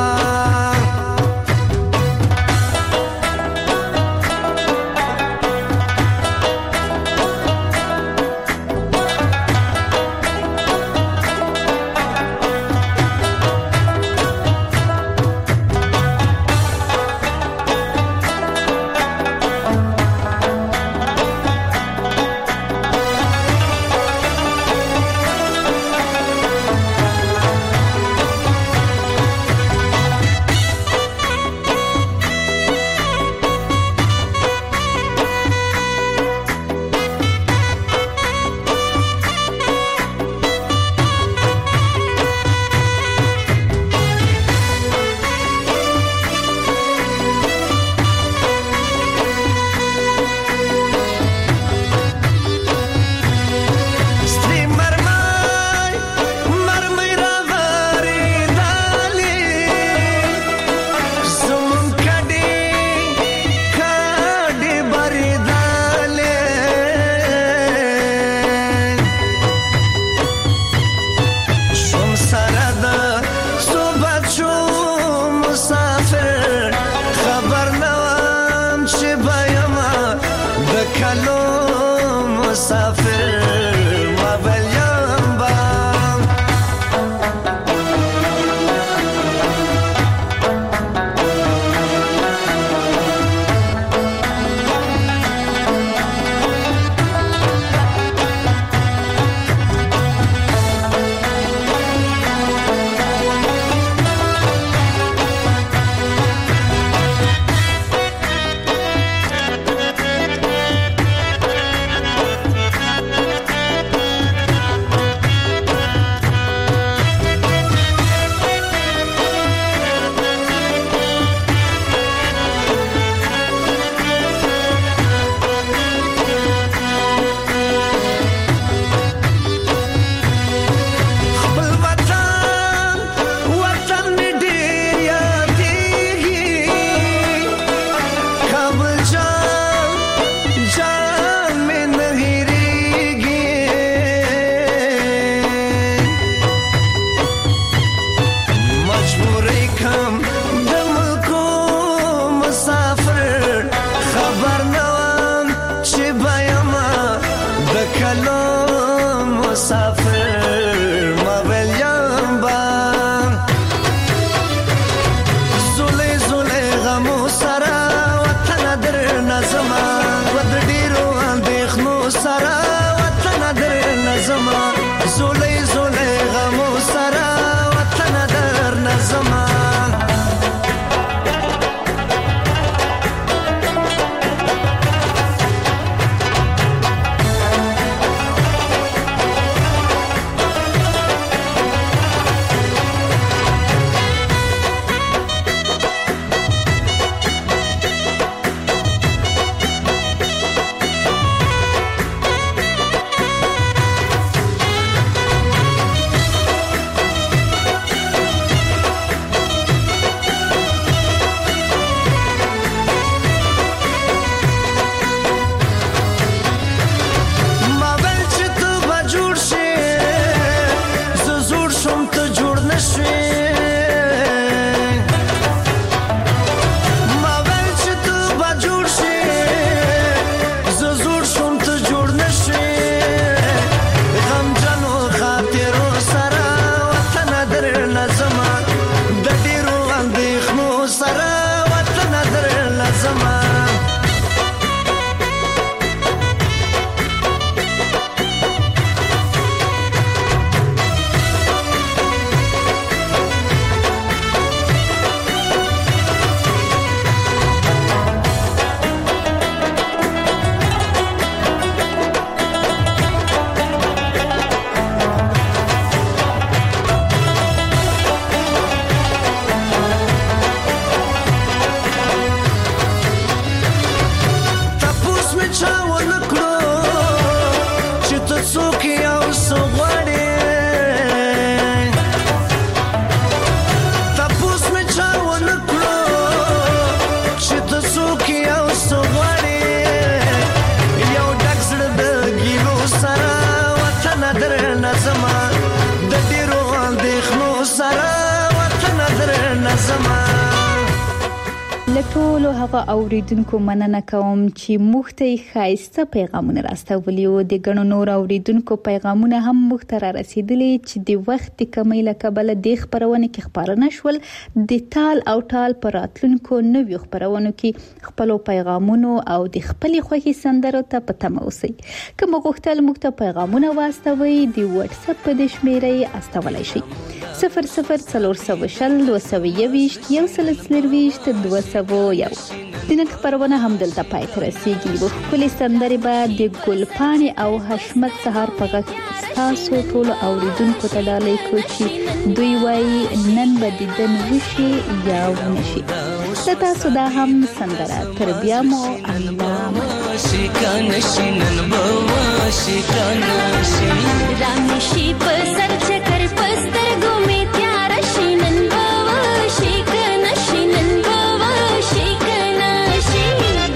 لټولو هغه اوریدونکو مننه کوم چې موږ ته ښایسته پیغامونه راستولي او د ګڼو نور اوریدونکو پیغامونه هم موږ ته را رسیدلي چې د وخت کمی له کبله د خبرونه کې خبرونه شول د تال او ټال پر راتلونکو نویو خبرونو کې خپل پیغامونو او د خپل خوښي سندرو ته پته موسی کوم غوښتل موږ ته پیغامونه واستوي د واتس اپ په شمیرې استولای شي صفر صفر څلور سوه شل دوه سوه یوویشت یو سل څلرویشت دوه سوه یو د نن خبرونه هم دلته پای ته رسیږي و خپل سندرې به د ګلپانې او حشمت سهار په غږ تاسو ټول اوریدونکو ته ډالۍ کوي چې دوی وايي نن به د دن وشي یا ونشي تاسو دا هم سندره تر بیا مو الله شکان شینن بوا شکان شین رامشي په سر چکر پستر ګومې تیار شینن بوا شکان شینن بوا شکان شین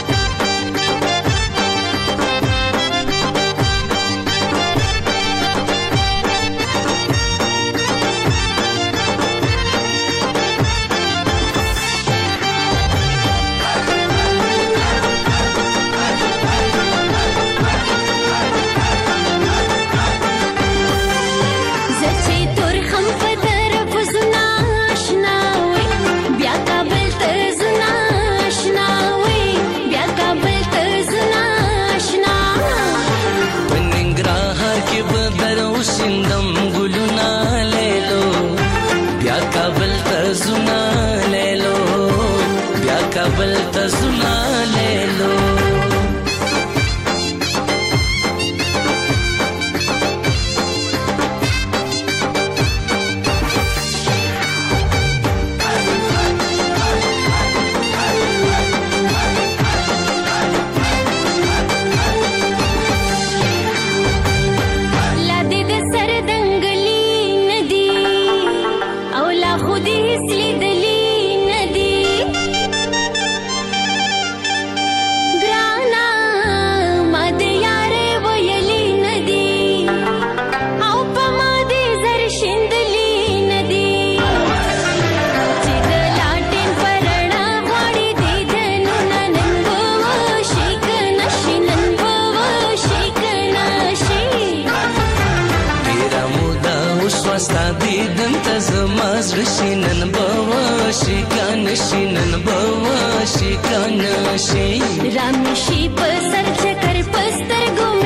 کابل ته زنا لیلو شینن بوا شکان شینن بوا شکان شین رامشي په سر چکر پستر ګم